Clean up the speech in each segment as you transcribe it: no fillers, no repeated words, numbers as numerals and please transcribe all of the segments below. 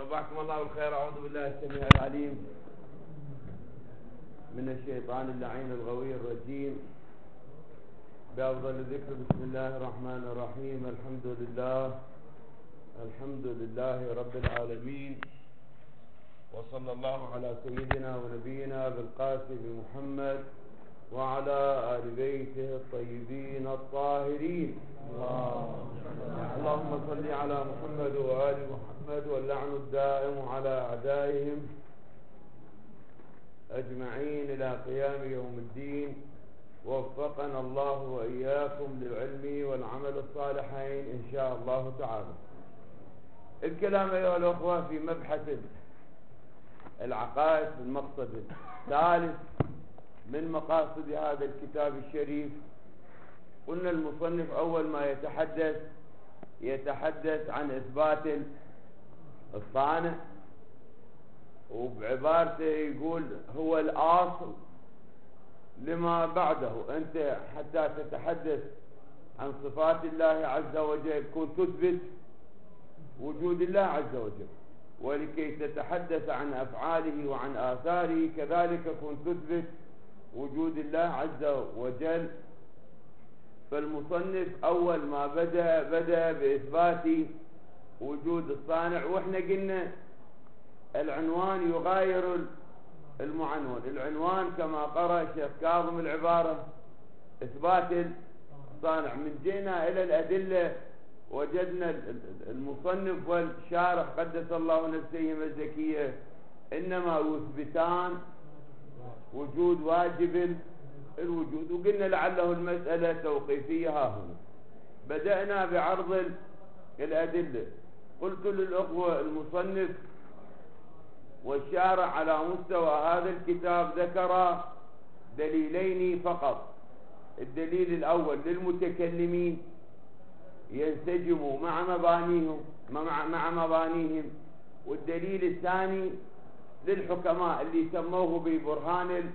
صبحكم الله بالخير. أعوذ بالله السميع العليم من الشيطان اللعين الغوي الرجيم. بأفضل الذكر بسم الله الرحمن الرحيم. الحمد لله رب العالمين، وصلى الله على سيدنا ونبينا بالقاسم محمد وعلى آل بيته الطيبين الطاهرين. اللهم صل على محمد وآل محمد، واللعن الدائم على أعدائهم أجمعين إلى قيام يوم الدين. وفقنا الله وإياكم للعلم والعمل الصالحين إن شاء الله تعالى. الكلام أيها الأخوة في مبحث العقائد في المقصد الثالث من مقاصد هذا الكتاب الشريف. قلنا المصنف أول ما يتحدث عن إثبات الصانع، وبعبارته يقول هو الأصل لما بعده. أنت حتى تتحدث عن صفات الله عز وجل كن تثبت وجود الله عز وجل، ولكي تتحدث عن أفعاله وعن آثاره كذلك كن تثبت وجود الله عز وجل. فالمصنف أول ما بدأ بإثبات وجود الصانع، وإحنا قلنا العنوان يغاير المعنون. العنوان كما قرأ الشيخ كاظم العبارة إثبات الصانع. من جينا إلى الأدلة وجدنا المصنف والشارح قدس الله نفسيهما الزكية إنما يثبتان وجود واجب الوجود، وقلنا لعله المسألة توقيفية. ها هنا بدأنا بعرض الأدلة. قلت للأخوة المصنف والشارع على مستوى هذا الكتاب ذكر دليلين فقط. الدليل الأول للمتكلمين ينسجم مع مبانيهم، والدليل الثاني للحكماء اللي سموه ببرهان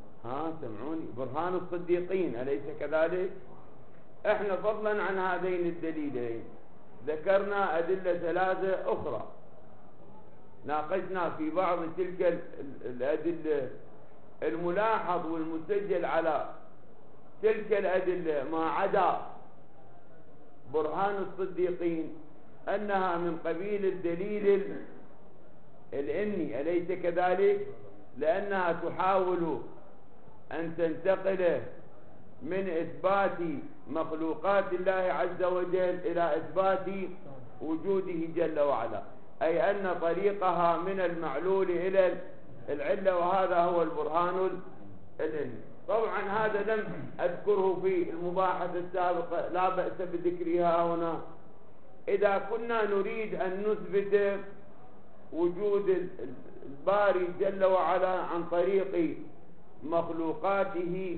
برهان الصديقين، أليس كذلك؟ احنا فضلا عن هذين الدليلين ذكرنا أدلة ثلاثة أخرى، ناقشنا في بعض تلك الأدلة. الملاحظ والمسجل على تلك الأدلة ما عدا برهان الصديقين أنها من قبيل الدليل الإني، أليس كذلك؟ لأنها تحاول أن تنتقل من إثبات مخلوقات الله عز وجل إلى إثبات وجوده جل وعلا، أي أن طريقها من المعلول إلى العلة، وهذا هو البرهان الإني. طبعا هذا لم أذكره في المباحث السابقة، لا بأس بذكرها هنا. إذا كنا نريد أن نثبت وجود الباري جل وعلا عن طريق مخلوقاته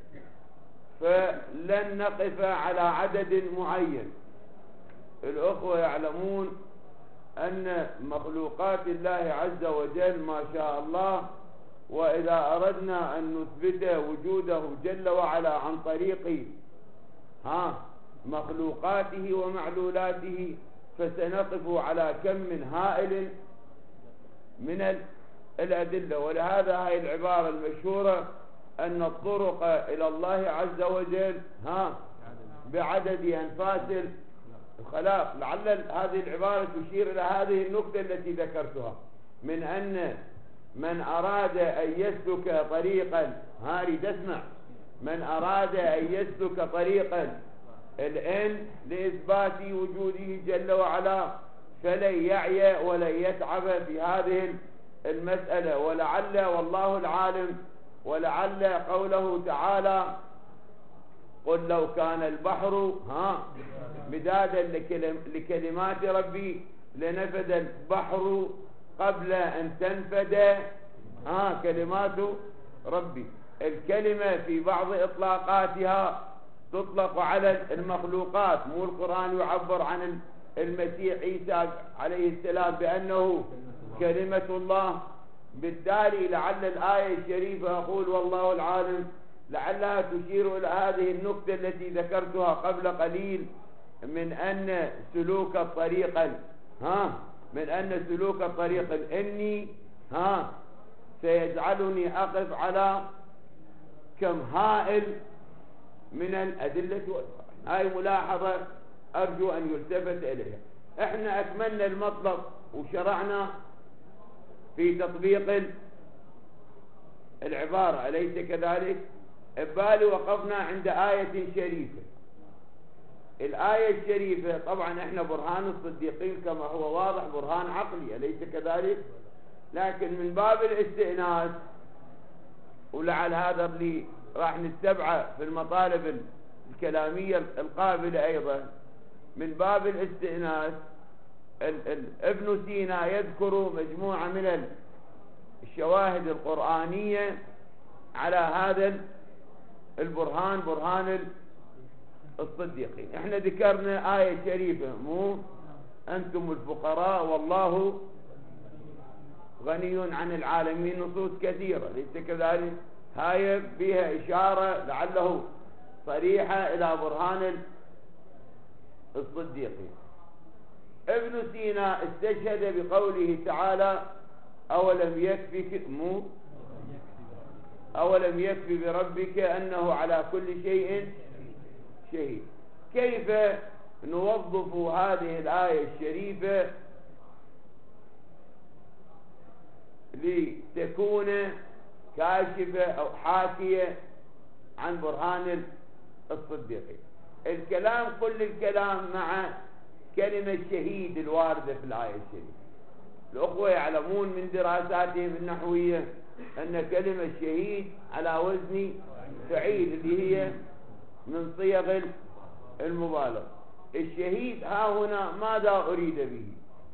فلن نقف على عدد معين. الأخوة يعلمون أن مخلوقات الله عز وجل ما شاء الله، وإذا أردنا أن نثبت وجوده جل وعلا عن طريق مخلوقاته ومعلولاته فسنقف على كم من هائل من الأدلة. ولهذا هاي العبارة المشهورة أن الطرق إلى الله عز وجل بعدد أنفاس الخلاق. لعل هذه العبارة تشير إلى هذه النقطة التي ذكرتها، من أن من أراد أن يسلك طريقا تسمع من أراد أن يسلك طريقا الآن لإثبات وجوده جل وعلا فلن يعي ولن يتعب في هذه المسألة. ولعل والله العالم، ولعل قوله تعالى قل لو كان البحر مدادا لكلمات ربي لنفد البحر قبل أن تنفد كلمات ربي. الكلمة في بعض إطلاقاتها تطلق على المخلوقات، مو القرآن يعبر عن المسيح عيسى عليه السلام بأنه كلمة الله. بالتالي لعل الآية الشريفة أقول والله العالم لعلها تشير إلى هذه النقطة التي ذكرتها قبل قليل، من أن سلوك الطريق من أن سلوك طريق إني سيجعلني أقف على كم هائل من الأدلة والبراهين. هاي ملاحظة أرجو أن يلتفت إليها. إحنا أكملنا المطلب وشرعنا في تطبيق العبارة، أليس كذلك؟ ببالي وقفنا عند آية شريفة. الآية الشريفة طبعا إحنا برهان الصديقين كما هو واضح برهان عقلي، أليس كذلك؟ لكن من باب الاستئناس، ولعل هذا اللي راح نتبعه في المطالب الكلامية القابلة أيضا، من باب الاستئناس ابن سينا يذكر مجموعة من الشواهد القرآنية على هذا البرهان، برهان الصديقين. احنا ذكرنا آية شريفة، مو أنتم الفقراء والله غني عن العالمين، نصوص كثيرة ليس كذلك؟ هاي فيها إشارة لعله صريحة إلى برهان الصديقين. ابن سينا استشهد بقوله تعالى أولم يكفي بربك أنه على كل شيء شهيد. كيف نوظف هذه الآية الشريفة لتكون كاشفة أو حاكية عن برهان الصديقين؟ الكلام كل الكلام مع كلمة شهيد الواردة في الآية الشريفة. الأخوة يعلمون من دراساتهم النحوية أن كلمة شهيد على وزن فعيل اللي هي من صيغ المبالغة. الشهيد ها هنا ماذا أريد به؟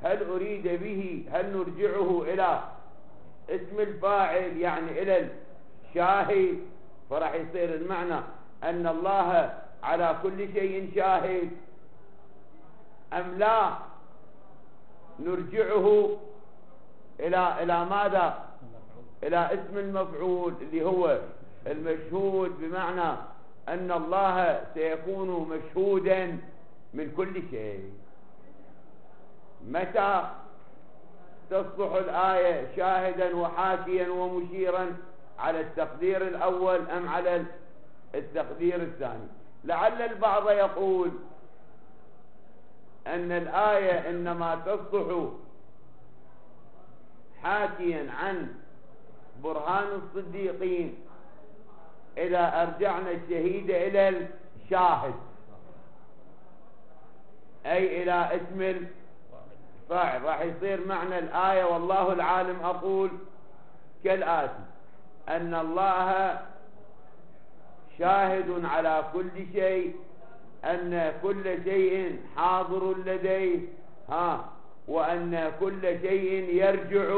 هل نرجعه إلى اسم الفاعل يعني إلى الشاهد، فراح يصير المعنى أن الله على كل شيء شاهد، أم لا نرجعه إلى ماذا؟ إلى اسم المفعول اللي هو المشهود، بمعنى أن الله سيكون مشهودا من كل شيء. متى تصلح الآية شاهدا وحاكيا ومشيرا؟ على التقدير الأول أم على التقدير الثاني؟ لعل البعض يقول أن الآية إنما تصلح حاكيا عن برهان الصديقين إذا أرجعنا الشهيد إلى الشاهد، أي إلى اسم الفاعل. راح يصير معنى الآية والله العالم أقول كالآتي: أن الله شاهد على كل شيء، أن كل شيء حاضر لديه، وأن كل شيء يرجع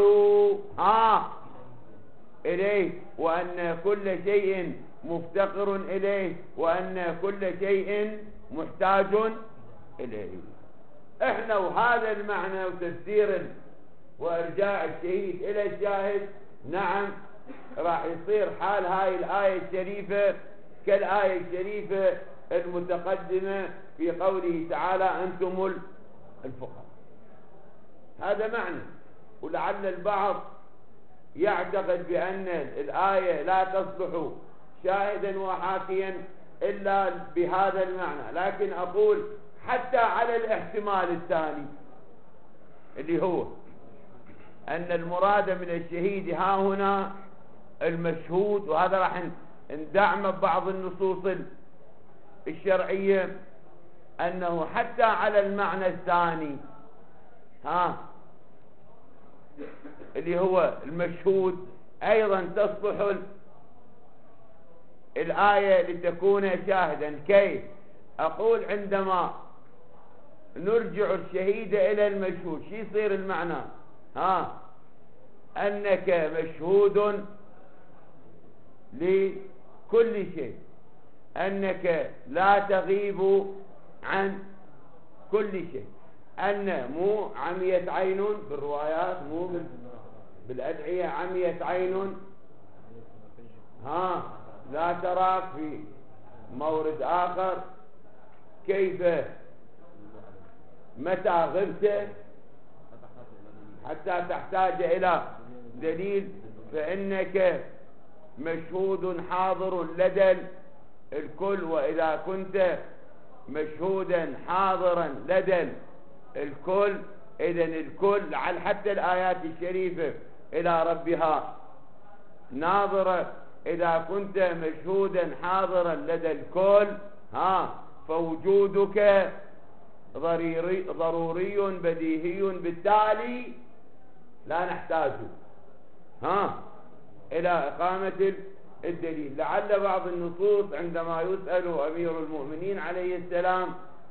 إليه، وأن كل شيء مفتقر إليه، وأن كل شيء محتاج إليه. احنا وهذا المعنى وتفسير وإرجاع الشهيد إلى الشاهد، نعم راح يصير حال هاي الآية الشريفة كالآية الشريفة المتقدمة في قوله تعالى أنتم الفقراء. هذا معنى. ولعل البعض يعتقد بأن الآية لا تصلح شاهدا وحاكيا إلا بهذا المعنى، لكن أقول حتى على الاحتمال الثاني اللي هو أن المراد من الشهيد ها هنا المشهود، وهذا راح ندعم ببعض النصوص الشرعية أنه حتى على المعنى الثاني اللي هو المشهود أيضا تصلح الآية لتكون شاهدا. كيف؟ أقول عندما نرجع الشهيد إلى المشهود شو يصير المعنى؟ أنك مشهود لكل شيء، أنك لا تغيب عن كل شيء، أن مو عميت عين بالروايات، مو بالأدعية عميت عين لا تراك في مورد آخر. كيف؟ متى غبت حتى تحتاج إلى دليل، فإنك مشهود حاضر لدى الكل. وإذا كنت مشهودا حاضرا لدى الكل، إذن الكل على حتى الآيات الشريفة إلى ربها ناظرة. إذا كنت مشهودا حاضرا لدى الكل فوجودك ضروري بديهي، بالتالي لا نحتاج إلى إقامة الدليل. لعل بعض النصوص عندما يسأل أمير المؤمنين عليه السلام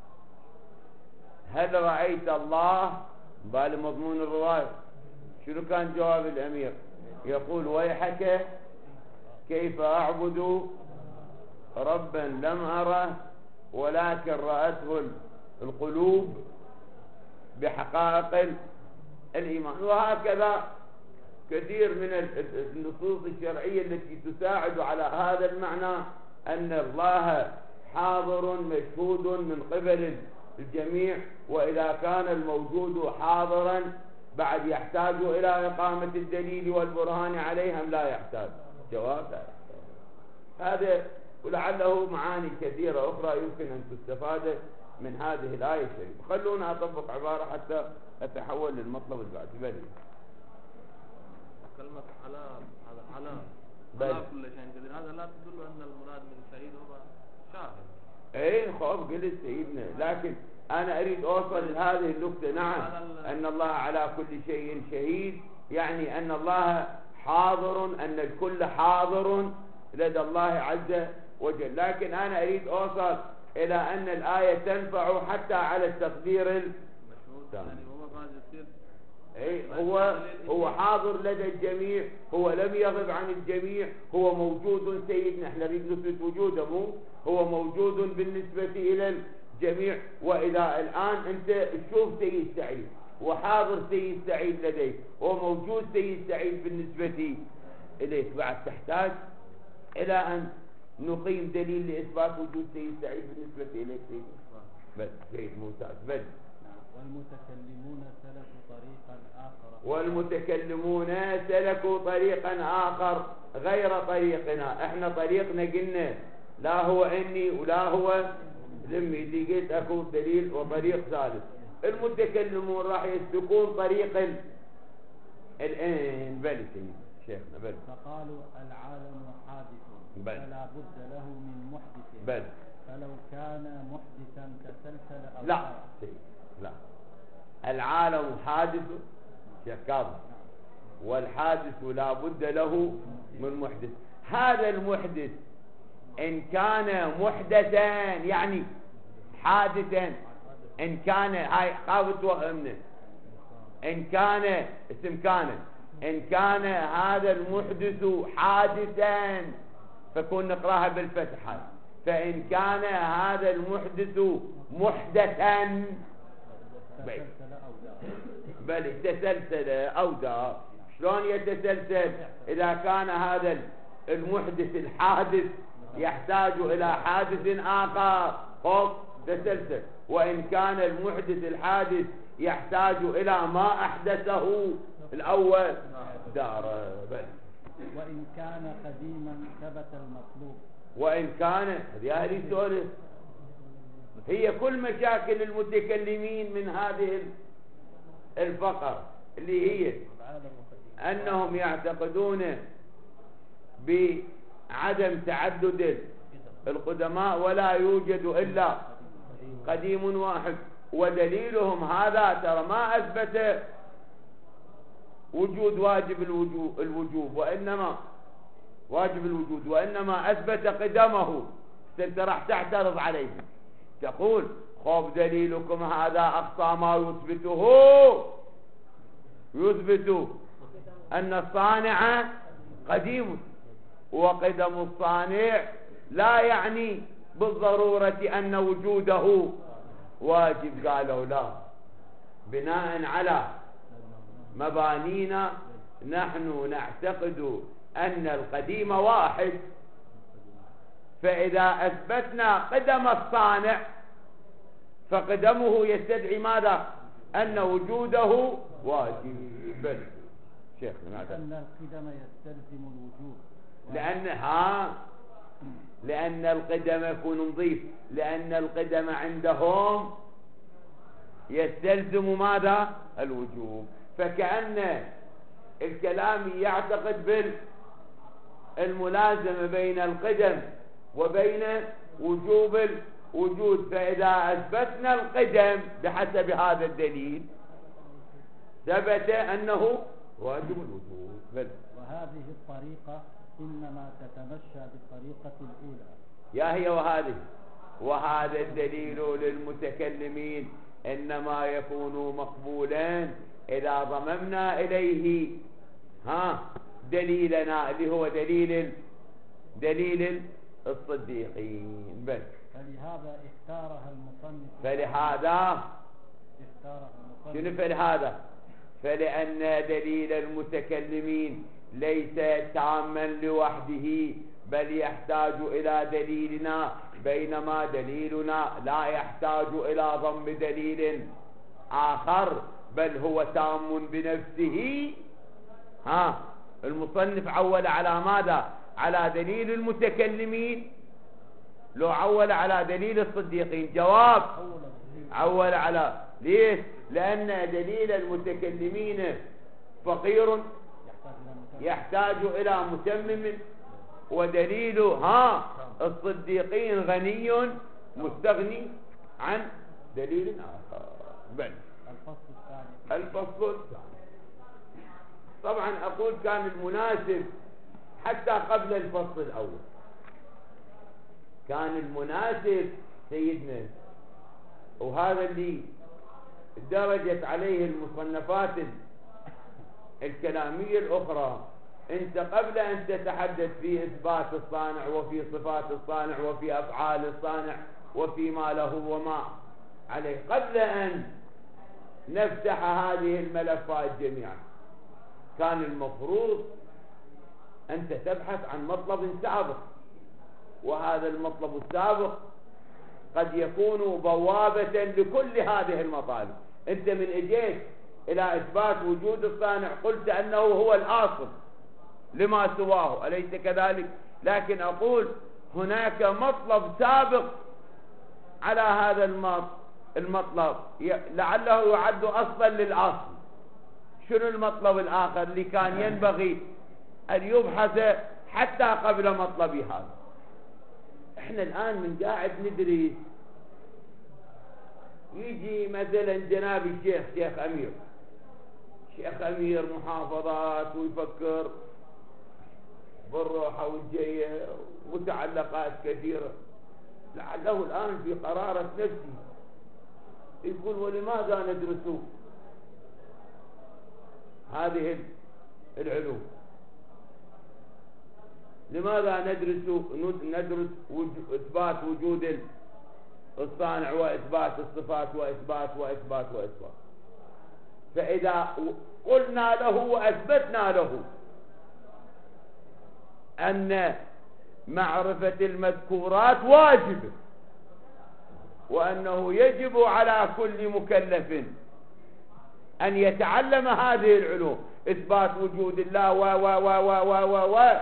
هل رأيت الله، بالمضمون الرواية شنو كان جواب الأمير؟ يقول ويحك كيف أعبد ربا لم أره ولكن رأته القلوب بحقائق الإيمان. وهكذا كثير من النصوص الشرعية التي تساعد على هذا المعنى، أن الله حاضر مشهود من قبل الجميع. وإذا كان الموجود حاضرا بعد يحتاج إلى إقامة الدليل والبرهان عليهم لا يحتاج. جواب لا يحتاج. هذا ولعله معاني كثيرة أخرى يمكن أن تستفاد من هذه الآية الشريفة. خلونا أطبق عبارة حتى أتحول للمطلب البعثي. كلمة على كل شيء قدير، هذا لا تدل أن المراد من شهيد هو شاهد. ايه خوف قلت سيدنا، لكن أنا أريد أوصل لهذه النقطة. نعم، أن الله على كل شيء شهيد، يعني أن الله حاضر، أن الكل حاضر لدى الله عز وجل. لكن أنا أريد أوصل إلى أن الآية تنفع حتى على التقدير المشهود. يعني هو حاضر لدى الجميع، هو لم يغب عن الجميع، هو موجود سيدنا. احنا نريد نثبت وجوده، هو موجود بالنسبة إلى الجميع. وإذا الآن أنت تشوف سيد سعيد وحاضر سيد سعيد لديك وموجود سيد سعيد بالنسبة إليك، بعد تحتاج إلى أن نقيم دليل لإثبات وجود سيد سعيد بالنسبة إليك سيد. بس جيد ممتاز. بس والمتكلمون سلكوا طريقا آخر غير طريقنا. احنا طريقنا قلنا لا هو إني ولا هو ذمي، اللي قلت أكو دليل وطريق ثالث. المتكلمون راح يسلكون طريق الآن. بل شيخنا بل فقالوا العالم حادث فلا بد له من محدث. بل فلو كان محدثا كسلسل أو لا العالم حادث شيخ كاظم، والحادث لا بد له من محدث. هذا المحدث إن كان محدثا يعني حادثا، إن كان هاي قابت وهمنا، إن كان اسم إن كان هذا المحدث حادثا فكون نقراها بالفتحة. فإن كان هذا المحدث محدثا بل تسلسل أو دار. شلون يتسلسل؟ إذا كان هذا المحدث الحادث يحتاج إلى حادث آخر تسلسل، وإن كان المحدث الحادث يحتاج إلى ما أحدثه الأول دار. بل وإن كان قديما ثبت المطلوب. وإن كان هذه السؤال هي كل مشاكل المتكلمين من هذه الفقرة، اللي هي أنهم يعتقدون بعدم تعدد القدماء ولا يوجد إلا قديم واحد. ودليلهم هذا ترى ما أثبت وجود واجب الوجوب وإنما واجب الوجود، وإنما أثبت قدمه. أنت راح تعترض عليه تقول خوف دليلكم هذا أقصى ما يثبت أن الصانع قديم، وقدم الصانع لا يعني بالضرورة أن وجوده واجب. قالوا لا، بناء على مبانينا نحن نعتقد أن القديم واحد، فإذا أثبتنا قدم الصانع فقدمه يستدعي ماذا؟ أن وجوده واجب. شيخ لأن القدم يستلزم الوجوب. لأن القدم يكون نظيف، لأن القدم عندهم يستلزم ماذا؟ الوجوب. فكأن الكلام يعتقد بالملازمة بين القدم وبين وجوب الوجود. فإذا أثبتنا القدم بحسب هذا الدليل ثبت أنه واجب الوجود. وهذه الطريقة إنما تتمشى بالطريقة الأولى. يا هي وهذا الدليل للمتكلمين إنما يكون مقبولا إذا ضممنا إليه دليلنا اللي هو دليل الصديقين. بس فلهذا اختارها المصنف. شنو فلهذا؟ فلأن دليل المتكلمين ليس تاما لوحده، بل يحتاج إلى دليلنا، بينما دليلنا لا يحتاج إلى ضم دليل آخر، بل هو تام بنفسه. المصنف عول على ماذا؟ على دليل المتكلمين لو عول على دليل الصديقين؟ جواب عول على. ليش؟ لأن دليل المتكلمين فقير يحتاج إلى متمم، ودليل الصديقين غني مستغني عن دليل آخر. بل الفصل الثاني طبعا أقول كان المناسب حتى قبل الفصل الأول، كان المناسب سيدنا، وهذا اللي درجت عليه المصنفات الكلامية الأخرى. أنت قبل أن تتحدث في إثبات الصانع وفي صفات الصانع وفي أفعال الصانع وفي ما له وما عليه، قبل أن نفتح هذه الملفات جميعا كان المفروض أنت تبحث عن مطلب سابق، وهذا المطلب السابق قد يكون بوابة لكل هذه المطالب. أنت من اجيت إلى إثبات وجود الصانع قلت أنه هو الآصل لما سواه، أليس كذلك؟ لكن أقول هناك مطلب سابق على هذا المطلب لعله يعد أصلا للأصل. شنو المطلب الآخر اللي كان ينبغي أن يبحث حتى قبل مطلبي هذا؟ احنا الآن من قاعد ندرس، يجي مثلا جناب الشيخ شيخ أمير محافظات ويفكر بالروحة والجية ومتعلقات كثيرة، لعله الآن في قرارة نفسي يقول ولماذا ندرس هذه العلوم؟ لماذا ندرس إثبات وجود الصانع وإثبات الصفات وإثبات. فإذا قلنا له وأثبتنا له أن معرفة المذكورات واجب، وأنه يجب على كل مكلف أن يتعلم هذه العلوم، إثبات وجود الله و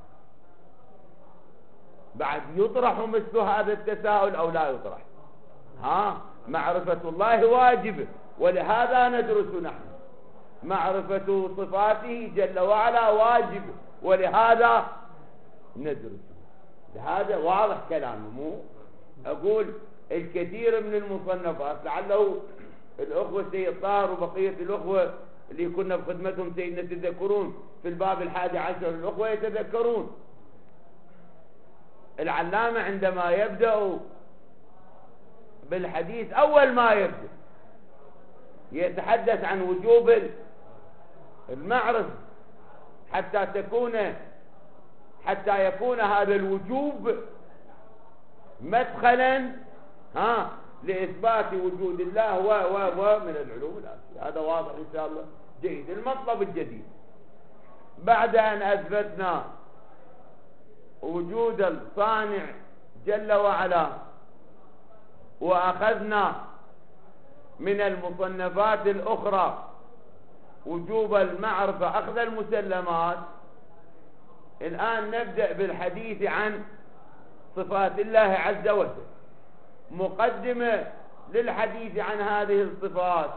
بعد يطرح مثل هذا التساؤل أو لا يطرح؟ معرفة الله واجب، ولهذا ندرس نحن. معرفة صفاته جل وعلا واجب، ولهذا ندرس. هذا واضح كلامه. مو أقول الكثير من المصنفات لعله الأخوة سيد طاهر وبقية الأخوة اللي كنا بخدمتهم سيدنا تذكرون في الباب 11 الأخوة يتذكرون العلامة عندما يبدأ بالحديث أول ما يبدأ يتحدث عن وجوب المعرفة حتى يكون هذا الوجوب مدخلا لإثبات وجود الله من العلوم الآتية. هذا واضح إن شاء الله جيد. المطلب الجديد بعد أن أثبتنا وجود الصانع جل وعلا وأخذنا من المصنفات الأخرى وجوب المعرفة أخذ المسلمات، الآن نبدأ بالحديث عن صفات الله عز وجل. مقدمة للحديث عن هذه الصفات،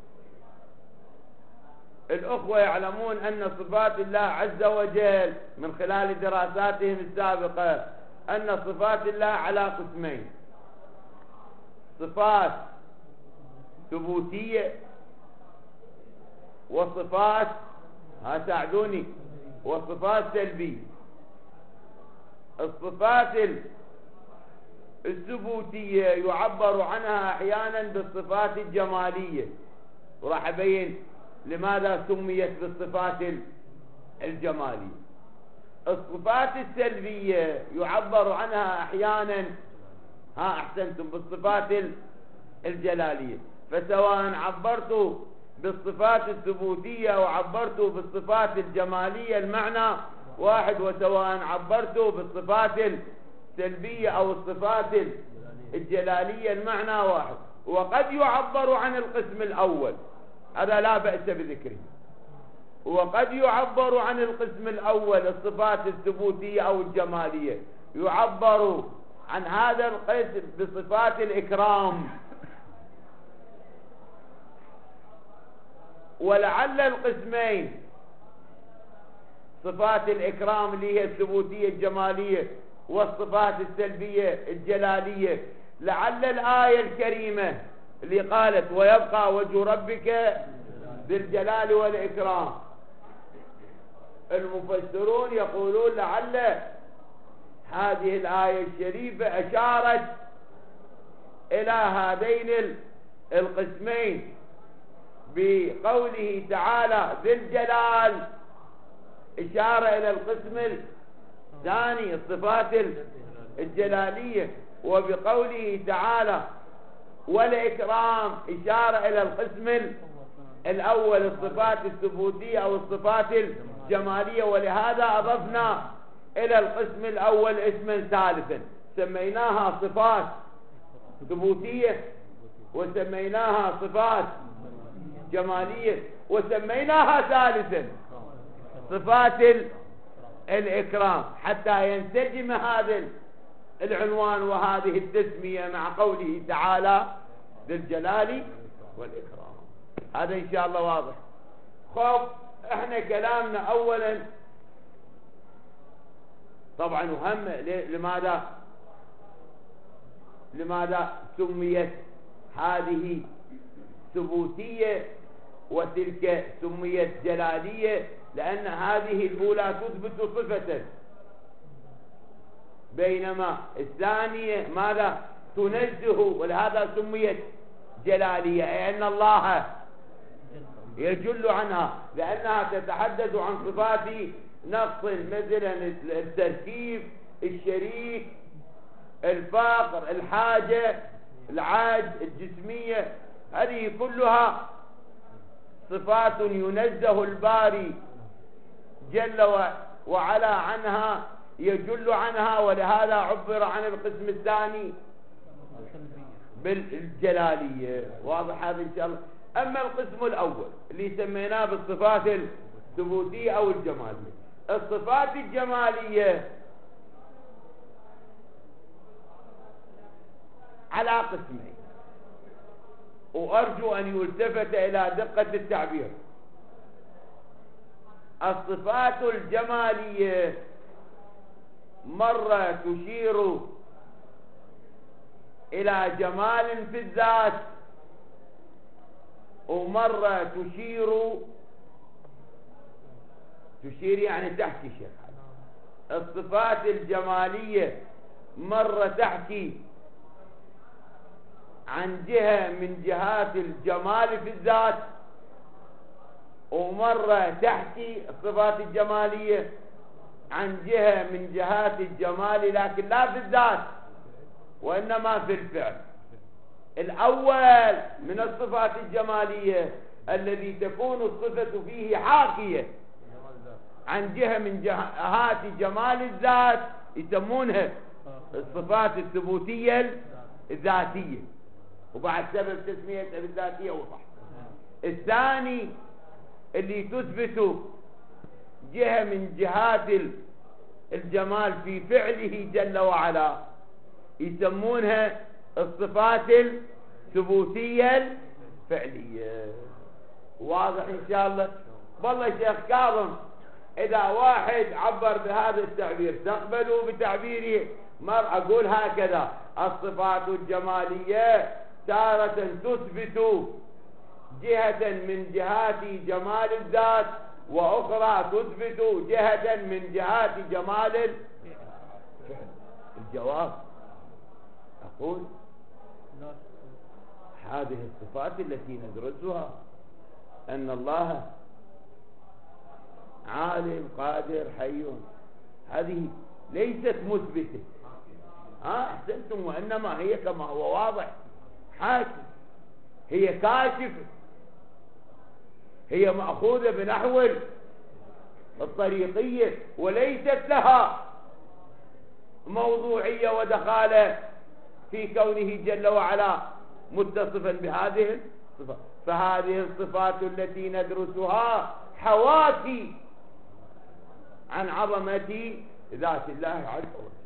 الأخوة يعلمون أن صفات الله عز وجل من خلال دراساتهم السابقة أن صفات الله على قسمين: صفات ثبوتية وصفات ساعدوني وصفات سلبية. الصفات الثبوتية يعبر عنها أحيانا بالصفات الجمالية، وراح أبين لماذا سميت بالصفات الجمالية. الصفات السلبية يعبر عنها أحيانا أحسنتم بالصفات الجلالية. فسواء عبرتوا بالصفات الثبوتية أو عبرتوا بالصفات الجمالية المعنى واحد، وسواء عبرتوا بالصفات السلبية أو الصفات الجلالية المعنى واحد. وقد يعبر عن القسم الأول، هذا لا بأس بذكره، وقد يعبر عن القسم الأول الصفات الثبوتية أو الجمالية، يعبر عن هذا القسم بصفات الإكرام. ولعل القسمين صفات الإكرام اللي هي الثبوتية الجمالية والصفات السلبية الجلالية، لعل الآية الكريمة اللي قالت ويبقى وجه ربك ذي الجلال والإكرام، المفسرون يقولون لعل هذه الآية الشريفة أشارت إلى هذين القسمين بقوله تعالى ذي الجلال، إشارة إلى القسم الثاني الصفات الجلالية، وبقوله تعالى والإكرام إشارة إلى القسم الأول الصفات الثبوتية أو الصفات الجمالية. ولهذا أضفنا إلى القسم الأول اسما ثالثا سميناها صفات ثبوتية، وسميناها صفات جمالية، وسميناها ثالثا صفات الإكرام، حتى ينسجم هذا العنوان وهذه التسمية مع قوله تعالى ذي الجلال والإكرام. هذا إن شاء الله واضح. خب احنا كلامنا أولا طبعا وهم لماذا سميت هذه ثبوتية وتلك سميت جلالية؟ لأن هذه الأولى تثبت صفة، بينما الثانية ماذا تنزه، ولهذا سميت جلالية، أي أن الله يجل عنها، لأنها تتحدث عن صفات نقص مثلا التركيب، الشريك، الفقر، الحاجة، العاج، الجسمية، هذه كلها صفات ينزه الباري جل وعلا عنها، يجل عنها، ولهذا عبر عن القسم الثاني بالجلالية. واضح هذا إن شاء الله. أما القسم الأول اللي سميناه بالصفات الثبوتية أو الجمالية، الصفات الجمالية على قسمين، وأرجو أن يلتفت إلى دقة التعبير. الصفات الجمالية مرة تشير إلى جمال في الذات، ومرة تشير يعني تحكي شيء. الصفات الجمالية مرة تحكي عن جهة من جهات الجمال في الذات، ومرة تحكي الصفات الجمالية عن جهة من جهات الجمال لكن لا في الذات وإنما في الفعل. الأول من الصفات الجمالية الذي تكون الصفة فيه حاكية عن جهة من جهات جمال الذات يسمونها الصفات الثبوتية الذاتية. وبعد سبب تسميته بالذاتية وضح. الثاني اللي تثبت جهة من جهات الجمال في فعله جل وعلا يسمونها الصفات الثبوتية الفعلية. واضح إن شاء الله؟ والله شيخ كاظم إذا واحد عبر بهذا التعبير تقبلوا بتعبيره. أقول هكذا: الصفات الجمالية تارة تثبت جهة من جهات جمال الذات، وأخرى تثبت جهة من جهات جمال الفعل. الجواب أقول هذه الصفات التي ندرسها أن الله عالم قادر حي، هذه ليست مثبتة. أحسنتم، وإنما هي كما هو واضح حاكم، هي كاشفة، هي مأخوذة بنحو الطريقية، وليست لها موضوعية ودخالة في كونه جل وعلا متصفا بهذه الصفات. فهذه الصفات التي ندرسها حواكي عن عظمة ذات الله عز وجل.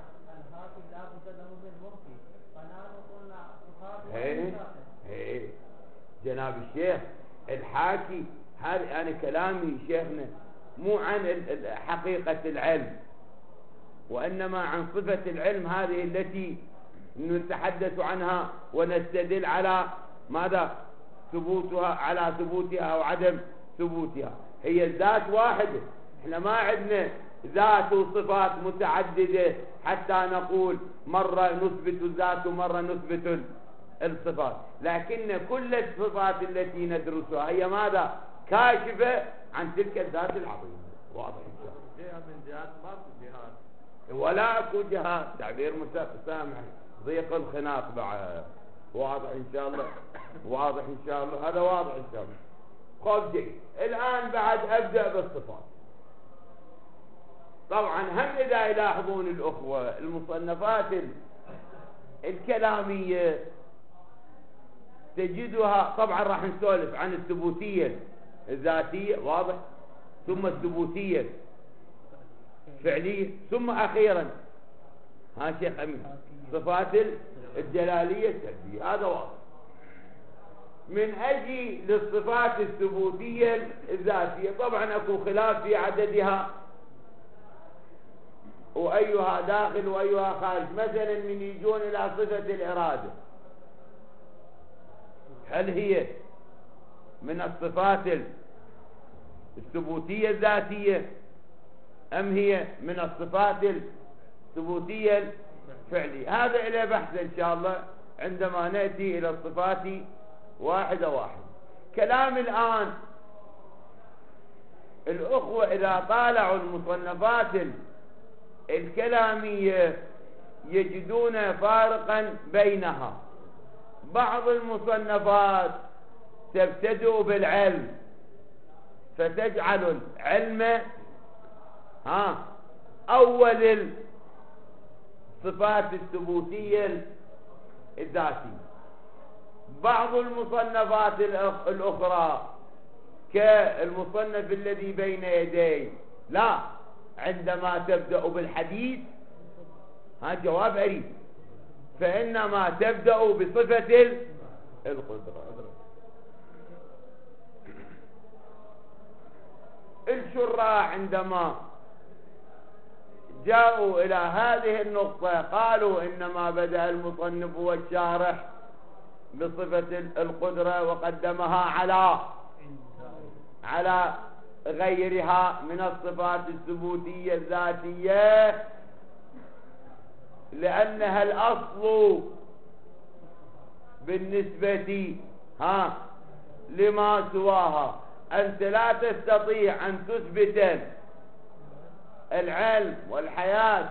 جناب الشيخ الحاكي، هذا أنا كلامي شيخنا مو عن حقيقة العلم، وإنما عن صفة العلم هذه التي نتحدث عنها ونستدل على ماذا؟ ثبوتها، على ثبوتها أو عدم ثبوتها. هي الذات واحدة، احنا ما عندنا ذات وصفات متعددة حتى نقول مرة نثبت الذات ومرة نثبت الصفات، لكن كل الصفات التي ندرسها هي ماذا؟ كاشفة عن تلك الذات العظيمة. واضح إن شاء الله؟ جهة من جهات باقي جهات، ولا أكو جهات، تعبير سامح، ضيق الخناق بعد. واضح إن شاء الله؟ واضح إن شاء الله؟ هذا واضح إن شاء الله. خذ جيد. الآن بعد أبدأ بالصفات. طبعا هم إذا يلاحظون الأخوة المصنفات الكلامية تجدها، طبعا راح نسولف عن الثبوتية الذاتية، واضح، ثم الثبوتية الفعلية، ثم أخيرا شيخ أمين صفات الجلالية السلبية. هذا واضح. من أجي للصفات الثبوتية الذاتية، طبعا أكو خلاف في عددها وأيها داخل وأيها خارج. مثلا من يجون إلى صفة الإرادة، هل هي من الصفات الثبوتية الذاتية أم هي من الصفات الثبوتية الفعلية؟ هذا إلى بحث إن شاء الله عندما نأتي إلى الصفات واحدة واحدة. كلام الآن الأخوة إذا طالعوا المصنفات الكلامية يجدون فارقا بينها. بعض المصنفات تبتدئ بالعلم فتجعل العلم أول الصفات الثبوتية الذاتية. بعض المصنفات الأخرى كالمصنف الذي بين يدي لا، عندما تبدأ بالحديث جواب أريد، فإنما تبدأ بصفة القدرة. الشراح عندما جاءوا إلى هذه النقطة قالوا إنما بدأ المصنف والشارح بصفة القدرة وقدمها على غيرها من الصفات الثبوتية الذاتية، لأنها الأصل بالنسبة لما سواها. أنت لا تستطيع أن تثبت العلم والحياة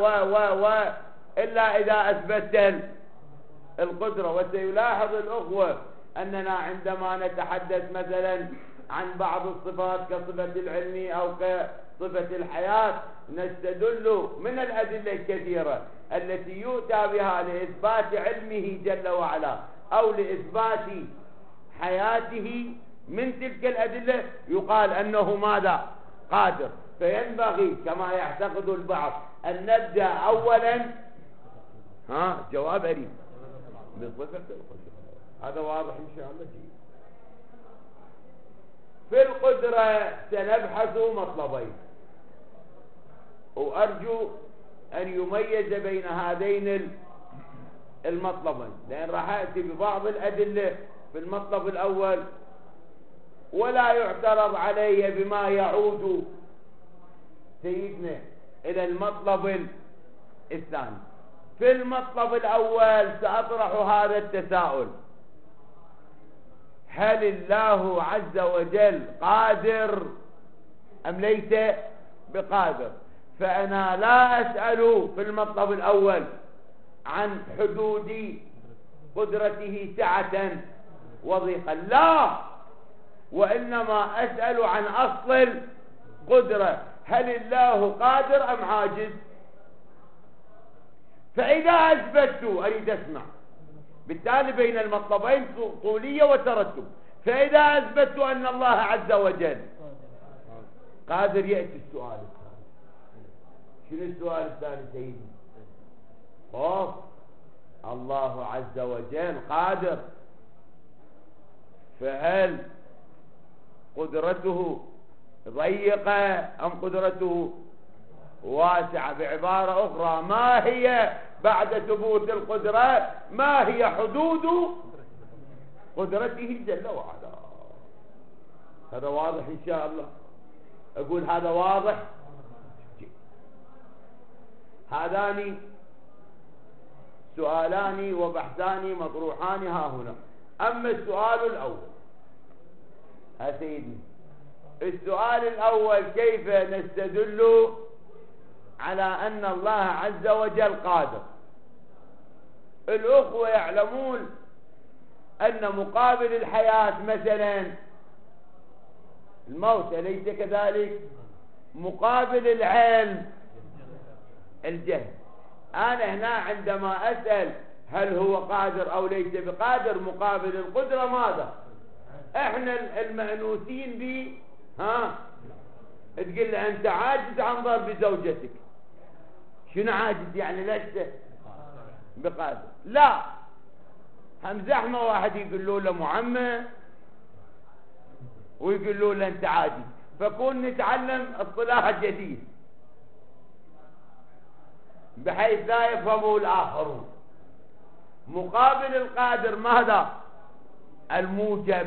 إلا إذا أثبتت القدرة. وسيلاحظ الأخوة أننا عندما نتحدث مثلا عن بعض الصفات كصفة العلم أو كصفة الحياة نستدل من الأدلة الكثيرة التي يؤتى بها لإثبات علمه جل وعلا أو لإثبات حياته من تلك الأدلة يقال أنه ماذا؟ قادر. فينبغي كما يعتقد البعض أن نبدأ أولا جواب أريد بصفة القدرة. هذا واضح إن شاء الله. في القدرة سنبحث مطلبين، وأرجو أن يميز بين هذين المطلبين، لأن راح أتي ببعض الأدلة في المطلب الأول ولا يعترض علي بما يعود سيدنا إلى المطلب الثاني. في المطلب الأول سأطرح هذا التساؤل: هل الله عز وجل قادر أم ليس بقادر؟ فأنا لا أسأل في المطلب الأول عن حدود قدرته سعة وضيقا، لا، وإنما أسأل عن أصل القدرة: هل الله قادر أم عاجز؟ فإذا أثبتت، أريد أسمع، بالتالي بين المطلبين طولية وترتب، فإذا أثبتت أن الله عز وجل قادر يأتي السؤال الثاني. شنو السؤال الثاني سيدي؟ الله عز وجل قادر، فهل قدرته ضيقة أم قدرته واسعة؟ بعبارة أخرى، ما هي بعد ثبوت القدرة ما هي حدود قدرته جل وعلا؟ هذا واضح إن شاء الله. أقول هذا واضح. هذان سؤالان وبحثان مطروحان ها هنا. أما السؤال الأول سيدي، السؤال الأول: كيف نستدل على أن الله عز وجل قادر؟ الأخوة يعلمون أن مقابل الحياة مثلا الموت، أليس كذلك؟ مقابل العلم الجهل. أنا هنا عندما أسأل هل هو قادر أو ليس بقادر، مقابل القدرة ماذا؟ احنا المأنوسين به تقول له أنت عاجز عن ضرب زوجتك. شنو عاجز يعني؟ لست بقادر. لا، هم زحمة واحد يقول له معمى ويقول له أنت عاجز، فكون نتعلم اصطلاح جديد بحيث لا يفهمه الآخرون. مقابل القادر ماذا؟ الموجب.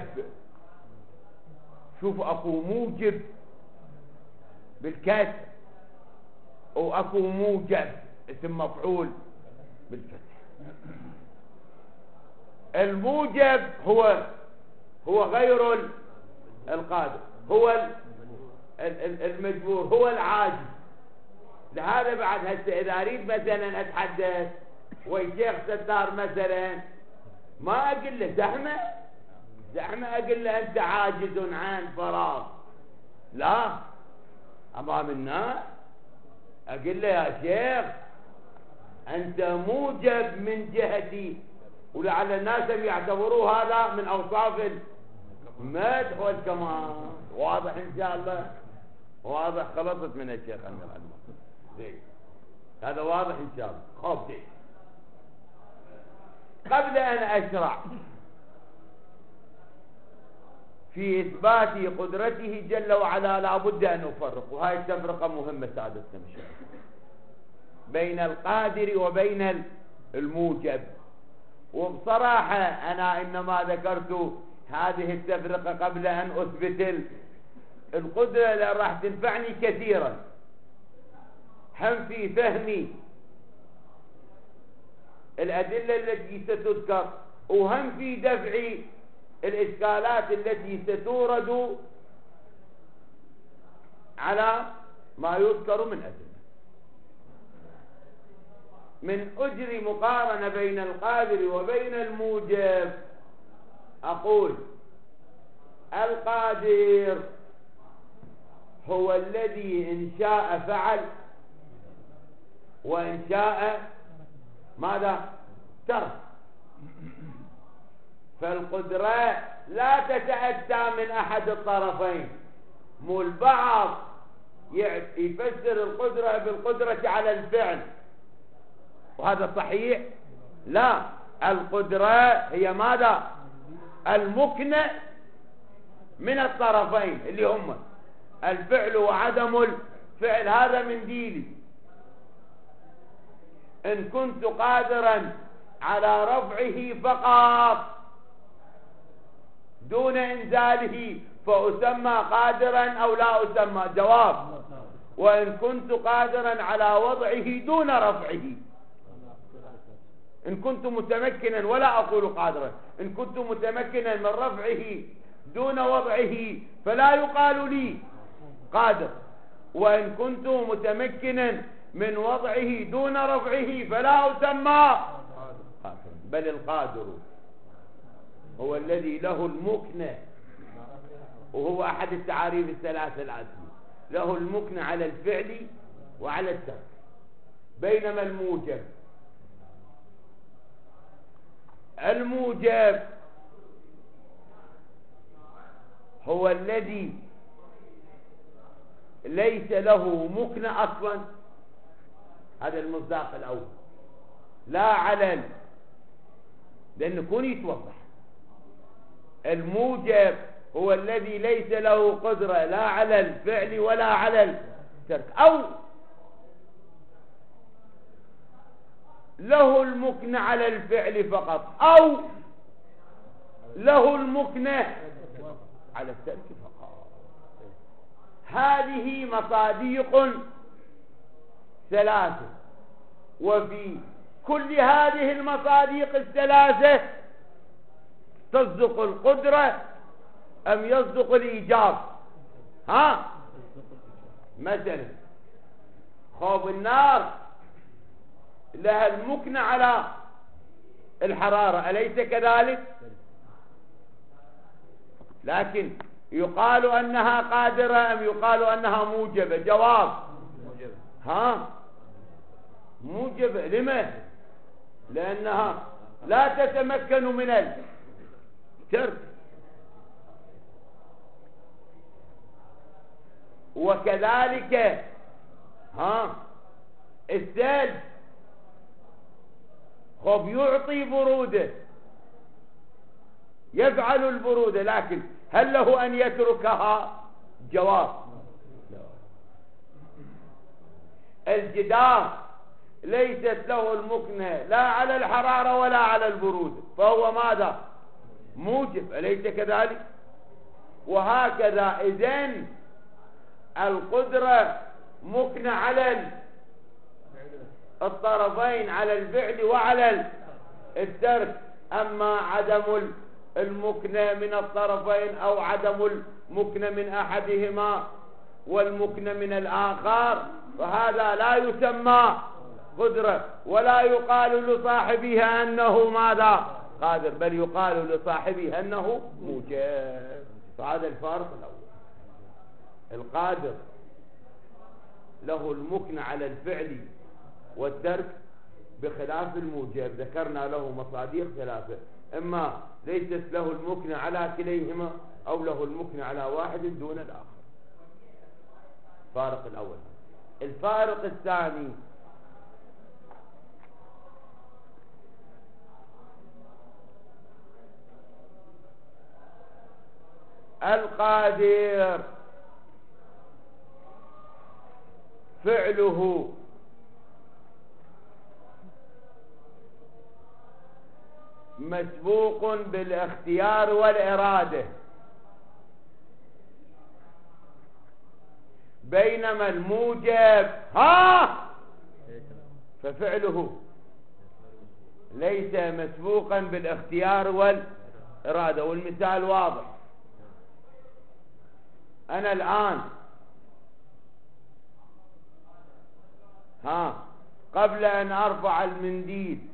شوف، أكو موجب بالكسر وأكو موجب اسم مفعول بالفتح. الموجب هو غير القادر، هو المجبور، هو العاجز. لهذا بعد هسه إذا أريد مثلا أتحدث ويشيخ ستار مثلا، ما أقول له زحمة أقول له أنت عاجز عن فراغ، لا، أمام الناس أقول له يا شيخ أنت موجب من جهتي، ولعل الناس يعتبروه هذا من أوصاف المدح والكمال. واضح إن شاء الله؟ واضح. خلصت من الشيخ أمير زين، هذا واضح إن شاء الله. خب، زين. قبل أن أشرع في إثبات قدرته جل وعلا لابد أن أفرق، وهذه التفرقة مهمة سادتنا مشاهد، بين القادر وبين الموجب. وبصراحة أنا إنما ذكرت هذه التفرقة قبل أن أثبت القدرة، لأن راح تنفعني كثيرا، هم في فهمي الأدلة التي ستذكر، وهم في دفع الإشكالات التي ستورد على ما يذكر من أدلة. من أجري مقارنة بين القادر وبين الموجب أقول: القادر هو الذي إن شاء فعل وإن شاء ماذا؟ ترك. فالقدرة لا تتأتى من أحد الطرفين. مو البعض يفسر القدرة بالقدرة على الفعل، وهذا صحيح. لا، القدرة هي ماذا؟ المكنة من الطرفين اللي هم الفعل وعدم الفعل. هذا من ديني. إن كنت قادرا على رفعه فقط دون إنزاله فأسمى قادرا أو لا أسمى؟ جواب. وإن كنت قادرا على وضعه دون رفعه، إن كنت متمكنا، ولا أقول قادرا، إن كنت متمكنا من رفعه دون وضعه فلا يقال لي قادر، وإن كنت متمكنا من وضعه دون رفعه فلا أسمى قادر. بل القادر هو الذي له المكنة، وهو أحد التعاريف الثلاثة الأصلية، له المكنة على الفعل وعلى الترك. بينما الموجب هو الذي ليس له مكنة أصلا. هذا المصداق الأول. لا علل، لأنه يكون يتوضح. الموجب هو الذي ليس له قدرة لا على الفعل ولا على الترك، أو له المكنة على الفعل فقط، أو له المكنة على الترك فقط. هذه مصاديق ثلاثة، وفي كل هذه المصاديق الثلاثة تصدق القدرة أم يصدق الإيجاب؟ مثلا خوف النار لها المكنة على الحرارة، أليس كذلك؟ لكن يقال أنها قادرة أم يقال أنها موجبة؟ جواب موجبة. لما؟ لأنها لا تتمكن من الترك. وكذلك الثلج خب يعطي برودة، يفعل البرودة، لكن هل له أن يتركها؟ جواب. الجدار ليست له المكنة لا على الحرارة ولا على البرودة، فهو ماذا؟ موجب، أليس كذلك؟ وهكذا. إذن القدرة مكنة على الطرفين، على الفعل وعلى الترك. أما عدم المكنة من الطرفين أو عدم المكنة من أحدهما والمكنة من الآخر فهذا لا يسمى قدرة، ولا يقال لصاحبها أنه ماذا؟ قادر، بل يقال لصاحبها أنه موجب. فهذا الفارق الأول. القادر له المكنة على الفعل والترك بخلاف الموجب، ذكرنا له مصاديق ثلاثة، إما ليست له المكنة على كليهما أو له المكنة على واحد دون الآخر. الفارق الأول. الفارق الثاني القادر فعله مسبوق بالاختيار والإرادة، بينما الموجب ففعله ليس مسبوقا بالاختيار والإرادة. والمثال واضح. أنا الآن قبل أن أرفع المنديل،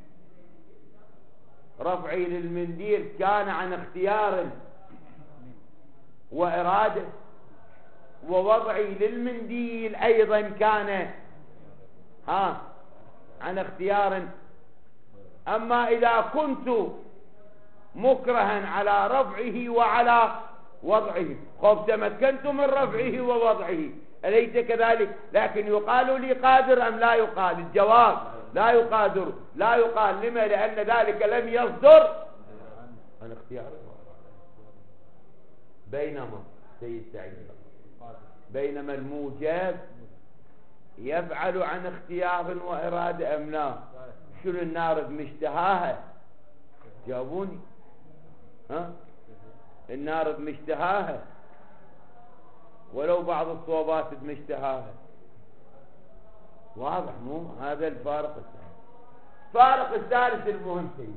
رفعي للمنديل كان عن اختيار وإرادة، ووضعي للمنديل أيضا كان عن اختيار. أما إذا كنت مكرها على رفعه وعلى وضعه. خب تمكنت من رفعه ووضعه، أليس كذلك؟ لكن يقال لي قادر أم لا يقال؟ الجواب لا يقادر، لا يقال. لما؟ لأن ذلك لم يصدر عن اختيار. بينما سيد سعيد، بينما الموجب يفعل عن اختيار وإرادة أم لا؟ شنو النارد مشتهاها؟ جاوبوني. ها؟ النارد مشتهاها ولو بعض الصوبات مشتهاها. واضح مو؟ هذا الفارق الثالث. الفارق الثالث المهم سيد،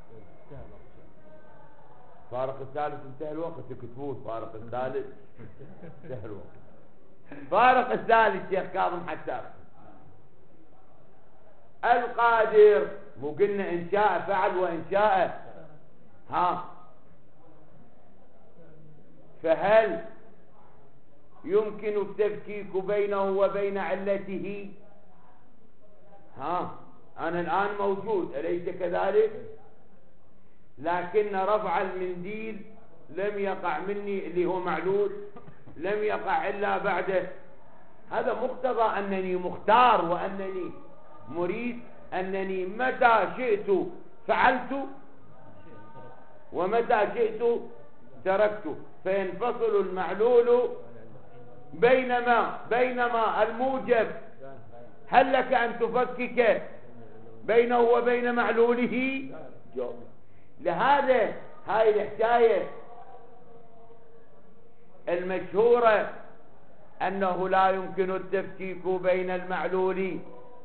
الفارق الثالث انتهى الوقت يكتبون الفارق الثالث انتهى الوقت. الفارق الثالث شيخ كاظم حتى القادر، مو قلنا إن شاء فعل وإن شاء ها، فهل يمكن التفكيك بينه وبين علته؟ ها أنا الآن موجود أليس كذلك؟ لكن رفع المنديل لم يقع مني اللي هو معلول، لم يقع إلا بعده. هذا مقتضى أنني مختار وأنني مريد، أنني متى شئت فعلت ومتى شئت تركت، فينفصل المعلول. بينما الموجب هل لك أن تفكك بينه وبين معلوله؟ جواب. لهذا هاي الحكاية المشهورة أنه لا يمكن التفكيك بين المعلول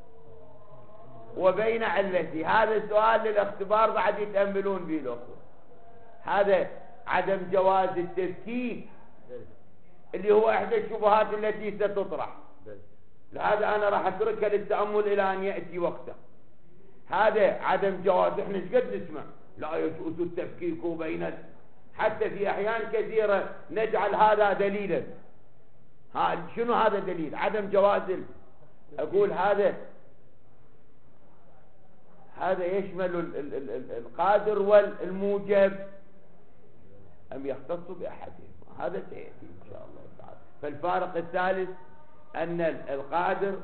وبين علته. هذا سؤال للاختبار بعد يتأملون به الأخوة. هذا عدم جواز التفكيك اللي هو إحدى الشبهات التي ستطرح. لهذا أنا راح أتركها للتأمل إلى أن يأتي وقته. هذا عدم جواز. إحنا ايش قد نسمع لا يجوز التفكيك بين، حتى في أحيان كثيرة نجعل هذا دليلا. شنو هذا دليل؟ عدم جواز. أقول هذا يشمل القادر والموجب أم يختص بأحدهم؟ هذا سيأتي إن شاء الله تعالى. فالفارق الثالث أن القادر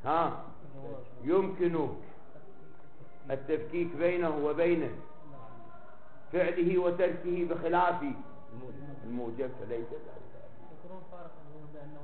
يمكن التفكيك بينه وبين فعله وتركه بخلاف الموجب فليس ذلك. تذكرون فارق بأنه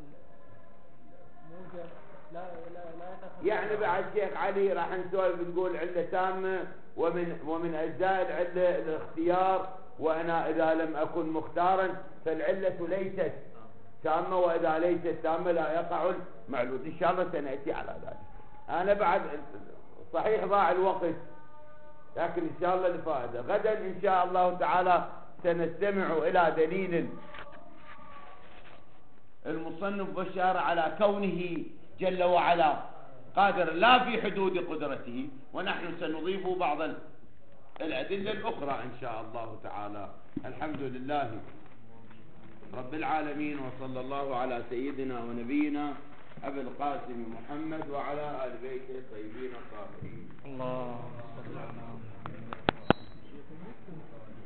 الموجب لا يعني بعد شيخ علي راح نسولف نقول علة تامة ومن أجزاء العلة الاختيار، وأنا إذا لم أكن مختارا فالعلة ليست تامة، وإذا ليست تامة لا يقع المعلول. إن شاء الله سنأتي على ذلك. أنا بعد صحيح ضاع الوقت لكن إن شاء الله لفائدة. غدا إن شاء الله تعالى سنستمع إلى دليل المصنف بشار على كونه جل وعلا قادر لا في حدود قدرته، ونحن سنضيف بعض الأدلة الأخرى إن شاء الله تعالى. الحمد لله رب العالمين، وصلى الله على سيدنا ونبينا أبي القاسم محمد وعلى آل بيته الطيبين الطاهرين. الله